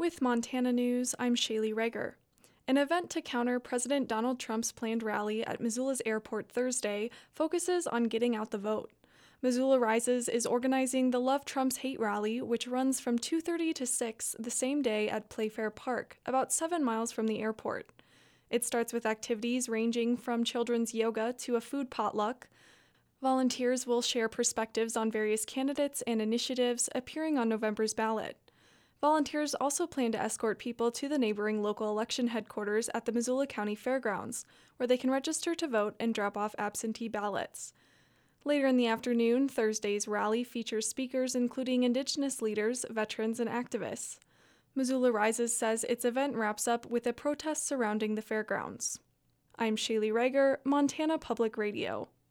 With Montana News, I'm Shaylee Reger. An event to counter President Donald Trump's planned rally at Missoula's airport Thursday focuses on getting out the vote. Missoula Rises is organizing the Love Trump's Hate Rally, which runs from 2:30 to 6 the same day at Playfair Park, about 7 miles from the airport. It starts with activities ranging from children's yoga to a food potluck. Volunteers will share perspectives on various candidates and initiatives appearing on November's ballot. Volunteers also plan to escort people to the neighboring local election headquarters at the Missoula County Fairgrounds, where they can register to vote and drop off absentee ballots. Later in the afternoon, Thursday's rally features speakers including Indigenous leaders, veterans, and activists. Missoula Rises says its event wraps up with a protest surrounding the fairgrounds. I'm Shaylee Reger, Montana Public Radio.